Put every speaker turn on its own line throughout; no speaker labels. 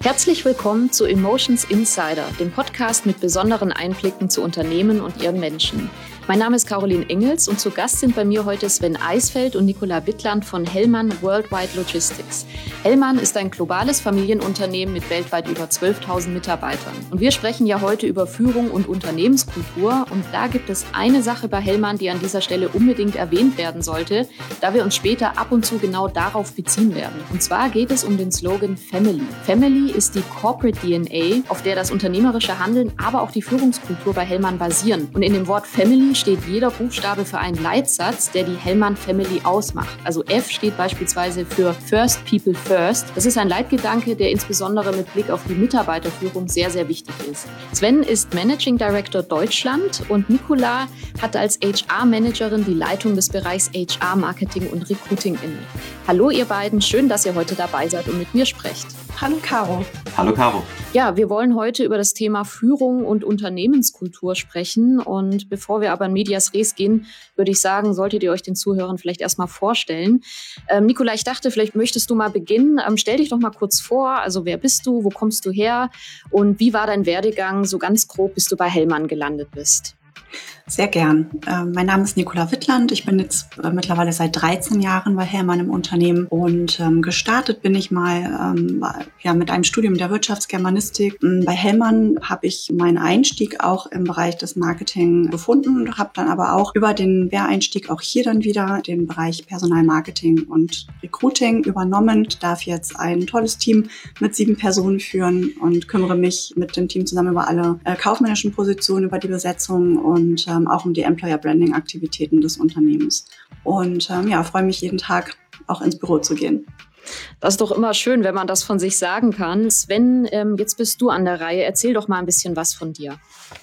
Herzlich willkommen zu Emotions Insider, dem Podcast mit besonderen Einblicken zu Unternehmen und ihren Menschen. Mein Name ist Caroline Engels und zu Gast sind bei mir heute Sven Eisfeld und Nicola Wittland von Hellmann Worldwide Logistics. Hellmann ist ein globales Familienunternehmen mit weltweit über 12.000 Mitarbeitern. Und wir sprechen ja heute über Führung und Unternehmenskultur. Und da gibt es eine Sache bei Hellmann, die an dieser Stelle unbedingt erwähnt werden sollte, da wir uns später ab und zu genau darauf beziehen werden. Und zwar geht es um den Slogan Family. Family ist die Corporate DNA, auf der das unternehmerische Handeln, aber auch die Führungskultur bei Hellmann basieren. Und in dem Wort Family steht jeder Buchstabe für einen Leitsatz, der die Hellmann Family ausmacht. Also F steht beispielsweise für First People First. Das ist ein Leitgedanke, der insbesondere mit Blick auf die Mitarbeiterführung sehr, sehr wichtig ist. Sven ist Managing Director Deutschland und Nicola hat als HR-Managerin die Leitung des Bereichs HR-Marketing und Recruiting inne. Hallo ihr beiden, schön, dass ihr heute dabei seid und mit mir sprecht.
Hallo Caro.
Hallo Caro.
Ja, wir wollen heute über das Thema Führung und Unternehmenskultur sprechen. Und bevor wir aber in Medias Res gehen, würde ich sagen, solltet ihr euch den Zuhörern vielleicht erstmal vorstellen. Nicola, ich dachte, vielleicht möchtest du mal beginnen. Stell dich doch mal kurz vor. Also wer bist du, wo kommst du her und wie war dein Werdegang so ganz grob, bis du bei Hellmann gelandet bist?
Sehr gern. Mein Name ist Nicola Wittland. Ich bin jetzt mittlerweile seit 13 Jahren bei Hellmann im Unternehmen und gestartet bin ich mal mit einem Studium der Wirtschaftsgermanistik. Bei Hellmann habe ich meinen Einstieg auch im Bereich des Marketing gefunden, habe dann aber auch über den Quereinstieg auch hier dann wieder den Bereich Personalmarketing und Recruiting übernommen. Ich darf jetzt ein tolles Team mit 7 Personen führen und kümmere mich mit dem Team zusammen über alle kaufmännischen Positionen, über die Besetzung und auch um die Employer-Branding-Aktivitäten des Unternehmens. Und freue mich jeden Tag auch ins Büro zu gehen.
Das ist doch immer schön, wenn man das von sich sagen kann. Sven, jetzt bist du an der Reihe. Erzähl doch mal ein bisschen was von dir.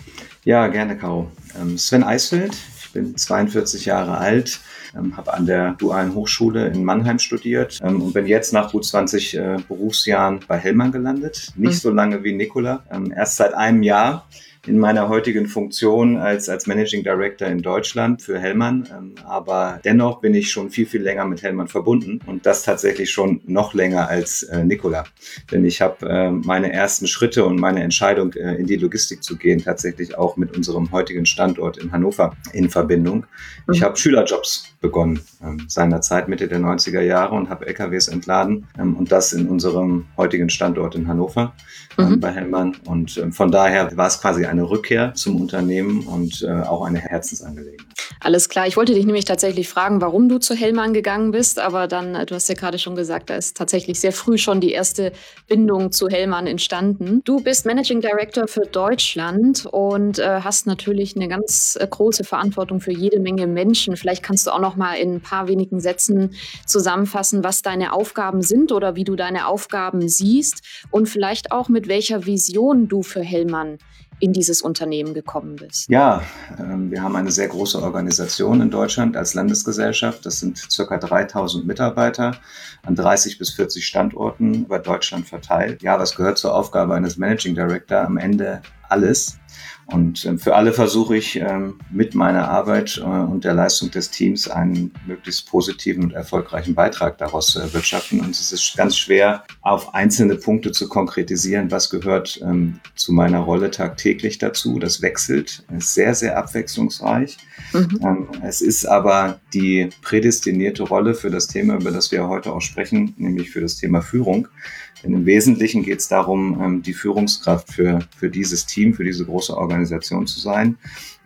Ja, gerne, Caro. Sven Eisfeld, ich bin 42 Jahre alt, habe an der Dualen Hochschule in Mannheim studiert und bin jetzt nach gut 20 Berufsjahren bei Hellmann gelandet. Nicht so lange wie Nicola, erst seit einem Jahr. In meiner heutigen Funktion als Managing Director in Deutschland für Hellmann. Aber dennoch bin ich schon viel, viel länger mit Hellmann verbunden und das tatsächlich schon noch länger als Nicola. Denn ich habe meine ersten Schritte und meine Entscheidung, in die Logistik zu gehen, tatsächlich auch mit unserem heutigen Standort in Hannover in Verbindung. Ich habe Schülerjobs begonnen, seinerzeit Mitte der 90er Jahre und habe LKWs entladen und das in unserem heutigen Standort in Hannover bei Hellmann. Und von daher war es quasi eine Rückkehr zum Unternehmen und auch eine Herzensangelegenheit.
Alles klar. Ich wollte dich nämlich tatsächlich fragen, warum du zu Hellmann gegangen bist, aber dann, du hast ja gerade schon gesagt, da ist tatsächlich sehr früh schon die erste Bindung zu Hellmann entstanden. Du bist Managing Director für Deutschland und hast natürlich eine ganz große Verantwortung für jede Menge Menschen. Vielleicht kannst du auch noch mal in ein paar wenigen Sätzen zusammenfassen, was deine Aufgaben sind oder wie du deine Aufgaben siehst und vielleicht auch mit welcher Vision du für Hellmann in dieses Unternehmen gekommen bist.
Ja, wir haben eine sehr große Organisation in Deutschland als Landesgesellschaft. Das sind ca. 3.000 Mitarbeiter an 30 bis 40 Standorten über Deutschland verteilt. Ja, was gehört zur Aufgabe eines Managing Director? Am Ende alles. Und für alle versuche ich mit meiner Arbeit und der Leistung des Teams einen möglichst positiven und erfolgreichen Beitrag daraus zu erwirtschaften. Und es ist ganz schwer, auf einzelne Punkte zu konkretisieren, was gehört zu meiner Rolle tagtäglich dazu. Das wechselt, ist sehr, sehr abwechslungsreich. Es ist aber die prädestinierte Rolle für das Thema, über das wir heute auch sprechen, nämlich für das Thema Führung. Denn im Wesentlichen geht es darum, die Führungskraft für dieses Team, für diese große Organisation zu sein.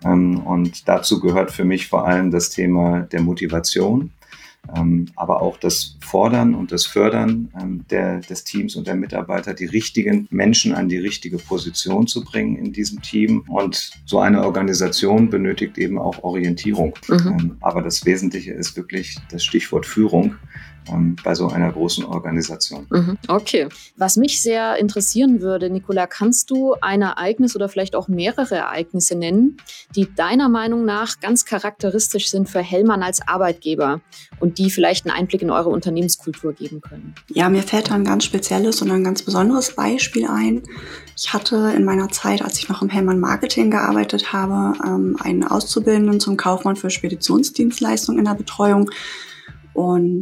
Und dazu gehört für mich vor allem das Thema der Motivation, aber auch das Fordern und das Fördern des Teams und der Mitarbeiter, die richtigen Menschen an die richtige Position zu bringen in diesem Team. Und so eine Organisation benötigt eben auch Orientierung. Aber das Wesentliche ist wirklich das Stichwort Führung bei so einer großen Organisation.
Okay. Was mich sehr interessieren würde, Nicola, kannst du ein Ereignis oder vielleicht auch mehrere Ereignisse nennen, die deiner Meinung nach ganz charakteristisch sind für Hellmann als Arbeitgeber und die vielleicht einen Einblick in eure Unternehmenskultur geben können?
Ja, mir fällt da ein ganz spezielles und ein ganz besonderes Beispiel ein. Ich hatte in meiner Zeit, als ich noch im Hellmann Marketing gearbeitet habe, einen Auszubildenden zum Kaufmann für Speditionsdienstleistungen in der Betreuung. Und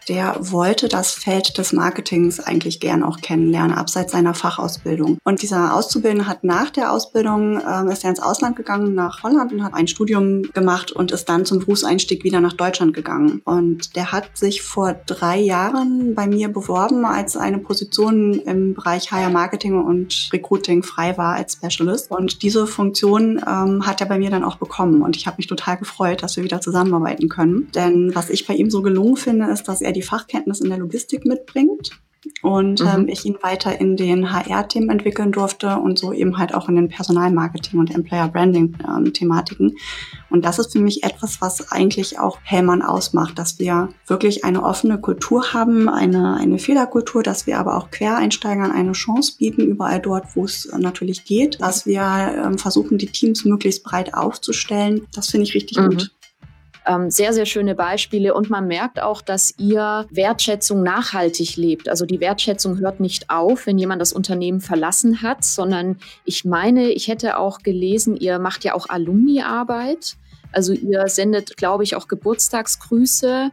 der wollte das Feld des Marketings eigentlich gern auch kennenlernen, abseits seiner Fachausbildung. Und dieser Auszubildende hat nach der Ausbildung, ist er ins Ausland gegangen, nach Holland, und hat ein Studium gemacht und ist dann zum Berufseinstieg wieder nach Deutschland gegangen. Und der hat sich vor 3 Jahren bei mir beworben, als eine Position im Bereich HR Marketing und Recruiting frei war als Specialist. Und diese Funktion hat er bei mir dann auch bekommen. Und ich habe mich total gefreut, dass wir wieder zusammenarbeiten können. Denn was ich bei ihm so gelungen finde, ist, dass er die Fachkenntnis in der Logistik mitbringt und ich ihn weiter in den HR-Themen entwickeln durfte und so eben halt auch in den Personalmarketing- und Employer-Branding-Thematiken. Und das ist für mich etwas, was eigentlich auch Hellmann ausmacht, dass wir wirklich eine offene Kultur haben, eine Fehlerkultur, dass wir aber auch Quereinsteigern eine Chance bieten, überall dort, wo es natürlich geht, dass wir versuchen, die Teams möglichst breit aufzustellen. Das finde ich richtig gut.
Sehr, sehr schöne Beispiele, und man merkt auch, dass ihr Wertschätzung nachhaltig lebt. Also die Wertschätzung hört nicht auf, wenn jemand das Unternehmen verlassen hat, sondern ich meine, ich hätte auch gelesen, ihr macht ja auch Alumni-Arbeit. Also ihr sendet, glaube ich, auch Geburtstagsgrüße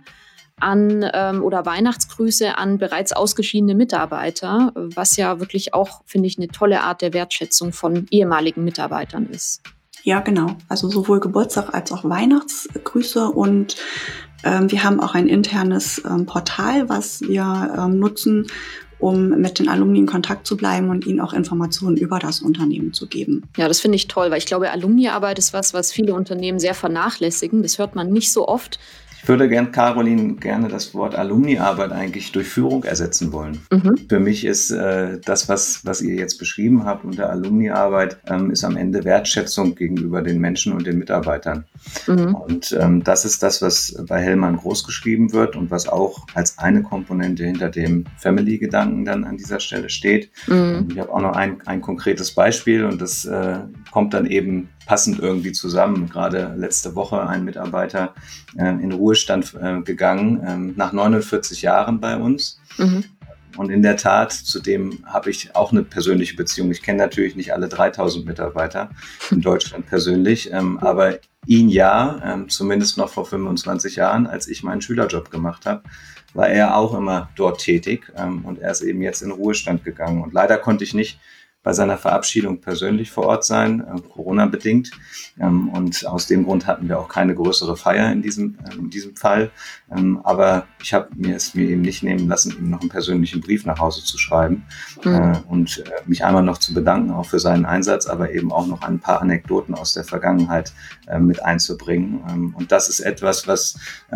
an oder Weihnachtsgrüße an bereits ausgeschiedene Mitarbeiter, was ja wirklich auch, finde ich, eine tolle Art der Wertschätzung von ehemaligen Mitarbeitern ist.
Ja, genau. Also sowohl Geburtstag als auch Weihnachtsgrüße, und wir haben auch ein internes Portal, was wir nutzen, um mit den Alumni in Kontakt zu bleiben und ihnen auch Informationen über das Unternehmen zu geben.
Ja, das finde ich toll, weil ich glaube, Alumni-Arbeit ist was viele Unternehmen sehr vernachlässigen. Das hört man nicht so oft.
Ich würde gerne das Wort Alumni-Arbeit eigentlich durch Führung ersetzen wollen. Für mich ist das, was ihr jetzt beschrieben habt unter Alumni-Arbeit, ist am Ende Wertschätzung gegenüber den Menschen und den Mitarbeitern. Und das ist das, was bei Hellmann groß geschrieben wird und was auch als eine Komponente hinter dem Family-Gedanken dann an dieser Stelle steht. Ich habe auch noch ein konkretes Beispiel, und das kommt dann eben passend irgendwie zusammen. Gerade letzte Woche ein Mitarbeiter in Ruhestand gegangen, nach 49 Jahren bei uns. Und in der Tat, zu dem habe ich auch eine persönliche Beziehung. Ich kenne natürlich nicht alle 3000 Mitarbeiter in Deutschland persönlich, aber ihn ja, zumindest noch vor 25 Jahren, als ich meinen Schülerjob gemacht habe, war er auch immer dort tätig, und er ist eben jetzt in Ruhestand gegangen. Und leider konnte ich nicht bei seiner Verabschiedung persönlich vor Ort sein, Corona-bedingt. Und aus dem Grund hatten wir auch keine größere Feier in diesem Fall. Aber ich habe es mir eben nicht nehmen lassen, ihm noch einen persönlichen Brief nach Hause zu schreiben und mich einmal noch zu bedanken, auch für seinen Einsatz, aber eben auch noch ein paar Anekdoten aus der Vergangenheit mit einzubringen. Und das ist etwas, was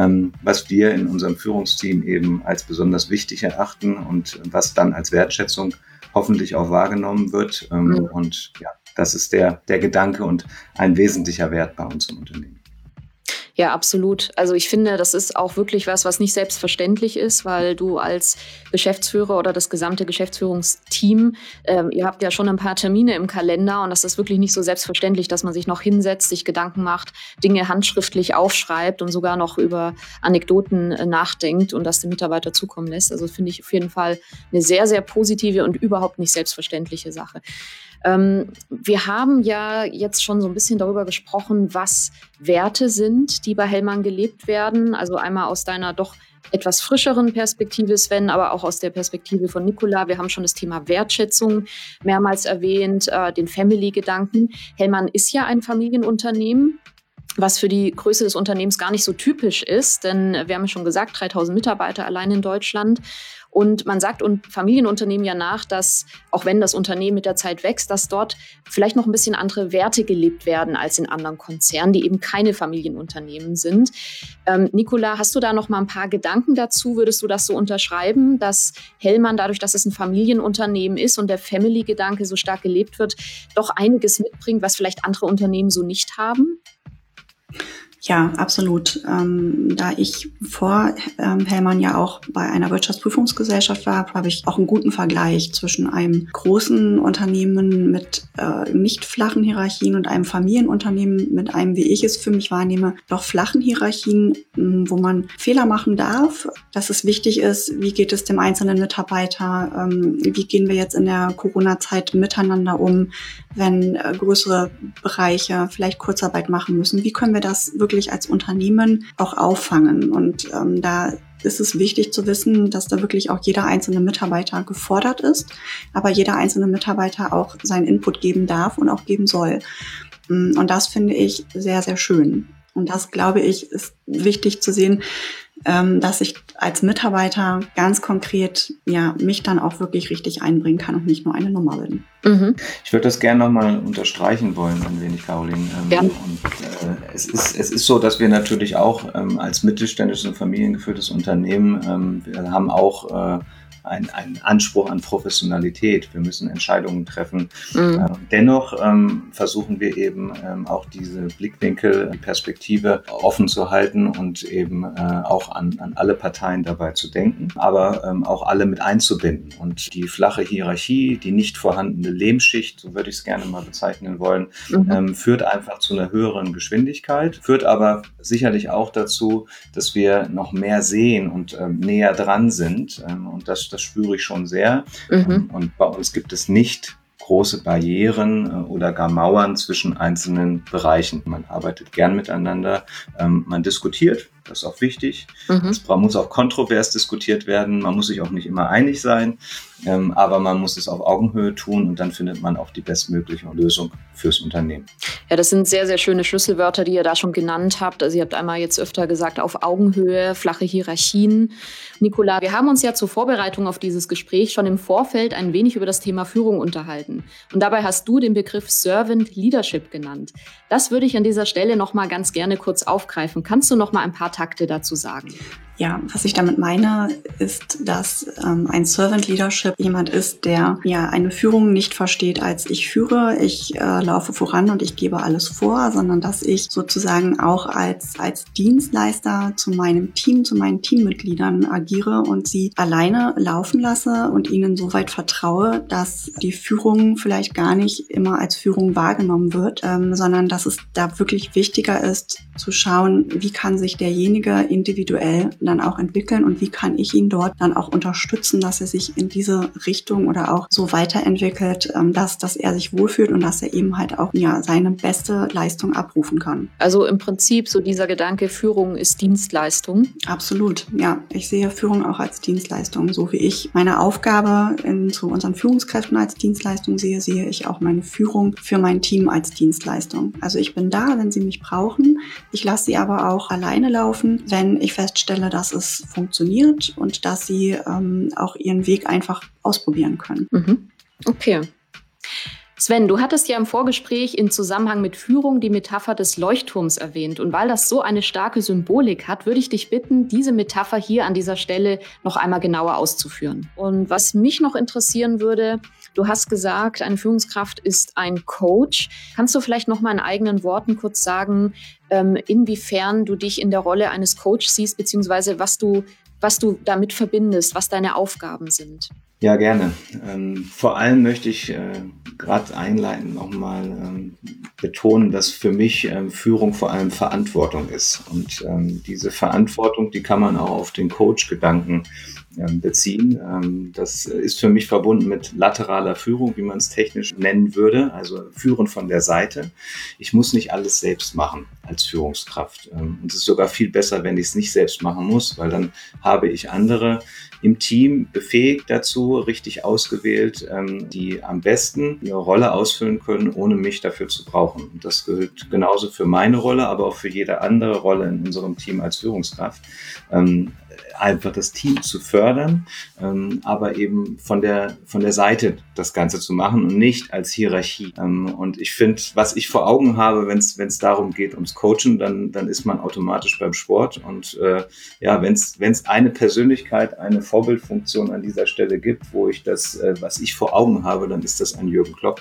wir in unserem Führungsteam eben als besonders wichtig erachten und was dann als Wertschätzung hoffentlich auch wahrgenommen wird. Und ja, das ist der Gedanke und ein wesentlicher Wert bei uns im Unternehmen.
Ja, absolut. Also ich finde, das ist auch wirklich was nicht selbstverständlich ist, weil du als Geschäftsführer oder das gesamte Geschäftsführungsteam, ihr habt ja schon ein paar Termine im Kalender, und das ist wirklich nicht so selbstverständlich, dass man sich noch hinsetzt, sich Gedanken macht, Dinge handschriftlich aufschreibt und sogar noch über Anekdoten nachdenkt und das dem Mitarbeiter zukommen lässt. Also finde ich auf jeden Fall eine sehr, sehr positive und überhaupt nicht selbstverständliche Sache. Wir haben ja jetzt schon so ein bisschen darüber gesprochen, was Werte sind, die bei Hellmann gelebt werden. Also einmal aus deiner doch etwas frischeren Perspektive, Sven, aber auch aus der Perspektive von Nicola. Wir haben schon das Thema Wertschätzung mehrmals erwähnt, den Family-Gedanken. Hellmann ist ja ein Familienunternehmen, was für die Größe des Unternehmens gar nicht so typisch ist, denn wir haben ja schon gesagt, 3000 Mitarbeiter allein in Deutschland. Und man sagt Familienunternehmen ja nach, dass, auch wenn das Unternehmen mit der Zeit wächst, dass dort vielleicht noch ein bisschen andere Werte gelebt werden als in anderen Konzernen, die eben keine Familienunternehmen sind. Nicola, hast du da noch mal ein paar Gedanken dazu? Würdest du das so unterschreiben, dass Hellmann, dadurch, dass es ein Familienunternehmen ist und der Family-Gedanke so stark gelebt wird, doch einiges mitbringt, was vielleicht andere Unternehmen so nicht haben?
Ja, absolut. Da ich vor Hellmann ja auch bei einer Wirtschaftsprüfungsgesellschaft war, habe ich auch einen guten Vergleich zwischen einem großen Unternehmen mit nicht flachen Hierarchien und einem Familienunternehmen mit einem, wie ich es für mich wahrnehme, doch flachen Hierarchien, wo man Fehler machen darf, dass es wichtig ist, wie geht es dem einzelnen Mitarbeiter, wie gehen wir jetzt in der Corona-Zeit miteinander um, wenn größere Bereiche vielleicht Kurzarbeit machen müssen, wie können wir das wirklich wirklich als Unternehmen auch auffangen. Und da ist es wichtig zu wissen, dass da wirklich auch jeder einzelne Mitarbeiter gefordert ist, aber jeder einzelne Mitarbeiter auch seinen Input geben darf und auch geben soll. Und das finde ich sehr, sehr schön. Und das, glaube ich, ist wichtig zu sehen, dass ich als Mitarbeiter ganz konkret mich dann auch wirklich richtig einbringen kann und nicht nur eine Nummer bin.
Mhm. Ich würde das gerne nochmal unterstreichen wollen, ein wenig, Caroline. Es ist so, dass wir natürlich auch als mittelständisches und familiengeführtes Unternehmen, wir haben auch einen Anspruch an Professionalität. Wir müssen Entscheidungen treffen. Mhm. Dennoch versuchen wir eben auch diese Blickwinkel, die Perspektive offen zu halten und eben auch an alle Parteien dabei zu denken, aber auch alle mit einzubinden. Und die flache Hierarchie, die nicht vorhandene Lehmschicht, so würde ich es gerne mal bezeichnen wollen, führt einfach zu einer höheren Geschwindigkeit, führt aber sicherlich auch dazu, dass wir noch mehr sehen und näher dran sind. Und das spüre ich schon sehr. Mhm. Und bei uns gibt es nicht große Barrieren oder gar Mauern zwischen einzelnen Bereichen. Man arbeitet gern miteinander, man diskutiert, das ist auch wichtig. Mhm. Es muss auch kontrovers diskutiert werden, man muss sich auch nicht immer einig sein, aber man muss es auf Augenhöhe tun und dann findet man auch die bestmögliche Lösung fürs Unternehmen.
Ja, das sind sehr, sehr schöne Schlüsselwörter, die ihr da schon genannt habt. Also ihr habt einmal jetzt öfter gesagt, auf Augenhöhe, flache Hierarchien. Nicola, wir haben uns ja zur Vorbereitung auf dieses Gespräch schon im Vorfeld ein wenig über das Thema Führung unterhalten. Und dabei hast du den Begriff Servant Leadership genannt. Das würde ich an dieser Stelle noch mal ganz gerne kurz aufgreifen. Kannst du noch mal ein paar Takte dazu sagen?
Ja, was ich damit meine, ist, dass ein Servant Leadership jemand ist, der eine Führung nicht versteht als ich führe, ich laufe voran und ich gebe alles vor, sondern dass ich sozusagen auch als Dienstleister zu meinem Team, zu meinen Teammitgliedern agiere und sie alleine laufen lasse und ihnen so weit vertraue, dass die Führung vielleicht gar nicht immer als Führung wahrgenommen wird, sondern dass es da wirklich wichtiger ist, zu schauen, wie kann sich derjenige individuell dann auch entwickeln und wie kann ich ihn dort dann auch unterstützen, dass er sich in diese Richtung oder auch so weiterentwickelt, dass er sich wohlfühlt und dass er eben halt auch seine beste Leistung abrufen kann.
Also im Prinzip so dieser Gedanke, Führung ist Dienstleistung.
Absolut, ja. Ich sehe Führung auch als Dienstleistung. So wie ich meine Aufgabe zu unseren Führungskräften als Dienstleistung sehe, sehe ich auch meine Führung für mein Team als Dienstleistung. Also ich bin da, wenn sie mich brauchen. Ich lasse sie aber auch alleine laufen, wenn ich feststelle, dass es funktioniert und dass sie auch ihren Weg einfach ausprobieren können.
Mhm. Okay. Sven, du hattest ja im Vorgespräch in Zusammenhang mit Führung die Metapher des Leuchtturms erwähnt. Und weil das so eine starke Symbolik hat, würde ich dich bitten, diese Metapher hier an dieser Stelle noch einmal genauer auszuführen. Und was mich noch interessieren würde, du hast gesagt, eine Führungskraft ist ein Coach. Kannst du vielleicht noch mal in eigenen Worten kurz sagen, inwiefern du dich in der Rolle eines Coaches siehst, beziehungsweise was du damit verbindest, was deine Aufgaben sind?
Ja, gerne. Vor allem möchte ich gerade einleitend nochmal betonen, dass für mich Führung vor allem Verantwortung ist. Und diese Verantwortung, die kann man auch auf den Coach-Gedanken beziehen. Das ist für mich verbunden mit lateraler Führung, wie man es technisch nennen würde, also Führen von der Seite. Ich muss nicht alles selbst machen als Führungskraft. Und es ist sogar viel besser, wenn ich es nicht selbst machen muss, weil dann habe ich andere im Team befähigt dazu, richtig ausgewählt, die am besten ihre Rolle ausfüllen können, ohne mich dafür zu brauchen. Und das gilt genauso für meine Rolle, aber auch für jede andere Rolle in unserem Team als Führungskraft. Einfach das Team zu fördern, aber eben von der Seite das Ganze zu machen und nicht als Hierarchie. Und ich finde, was ich vor Augen habe, wenn es darum geht, ums Coachen, dann ist man automatisch beim Sport. Und wenn es eine Persönlichkeit, eine Vorbildfunktion an dieser Stelle gibt, wo ich das, was ich vor Augen habe, dann ist das ein Jürgen Klopp.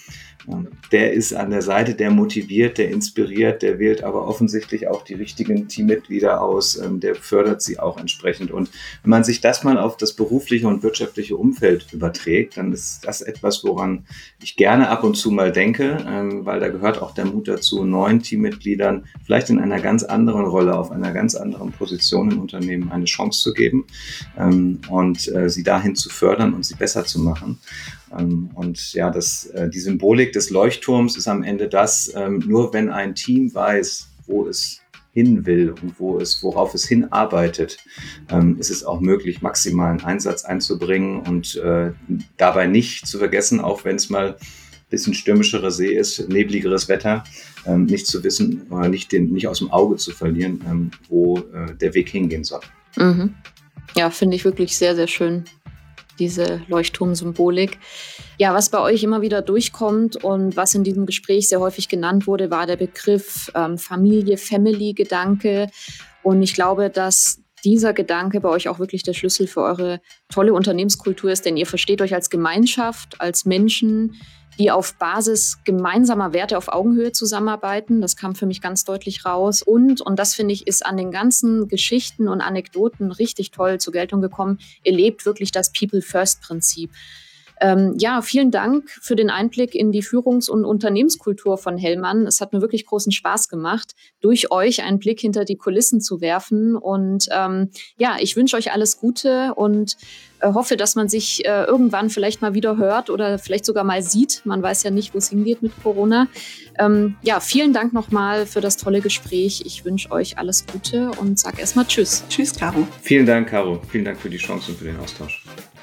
Der ist an der Seite, der motiviert, der inspiriert, der wählt aber offensichtlich auch die richtigen Teammitglieder aus, der fördert sie auch entsprechend. Und wenn man sich das mal auf das berufliche und wirtschaftliche Umfeld überträgt, dann ist das etwas, woran ich gerne ab und zu mal denke, weil da gehört auch der Mut dazu, neuen Teammitgliedern vielleicht in einer ganz anderen Rolle, auf einer ganz anderen Position im Unternehmen eine Chance zu geben und sie dahin zu fördern und sie besser zu machen. Und ja, die Symbolik des Leuchtturms ist am Ende das, nur wenn ein Team weiß, wo es hin will und worauf es hinarbeitet, ist es auch möglich, maximalen Einsatz einzubringen und dabei nicht zu vergessen, auch wenn es mal ein bisschen stürmischerer See ist, nebligeres Wetter, nicht zu wissen oder nicht aus dem Auge zu verlieren, wo der Weg hingehen soll.
Mhm. Ja, finde ich wirklich sehr, sehr schön, diese Leuchtturmsymbolik. Ja, was bei euch immer wieder durchkommt und was in diesem Gespräch sehr häufig genannt wurde, war der Begriff Familie, Family-Gedanke. Und ich glaube, dass dieser Gedanke bei euch auch wirklich der Schlüssel für eure tolle Unternehmenskultur ist, denn ihr versteht euch als Gemeinschaft, als Menschen, die auf Basis gemeinsamer Werte auf Augenhöhe zusammenarbeiten. Das kam für mich ganz deutlich raus. Und das finde ich, ist an den ganzen Geschichten und Anekdoten richtig toll zur Geltung gekommen. Ihr lebt wirklich das People-First-Prinzip. Ja, vielen Dank für den Einblick in die Führungs- und Unternehmenskultur von Hellmann. Es hat mir wirklich großen Spaß gemacht, durch euch einen Blick hinter die Kulissen zu werfen. Und ja, ich wünsche euch alles Gute und hoffe, dass man sich irgendwann vielleicht mal wieder hört oder vielleicht sogar mal sieht. Man weiß ja nicht, wo es hingeht mit Corona. Ja, vielen Dank nochmal für das tolle Gespräch. Ich wünsche euch alles Gute und sage erstmal Tschüss.
Tschüss, Caro.
Vielen Dank, Caro. Vielen Dank für die Chance und für den Austausch.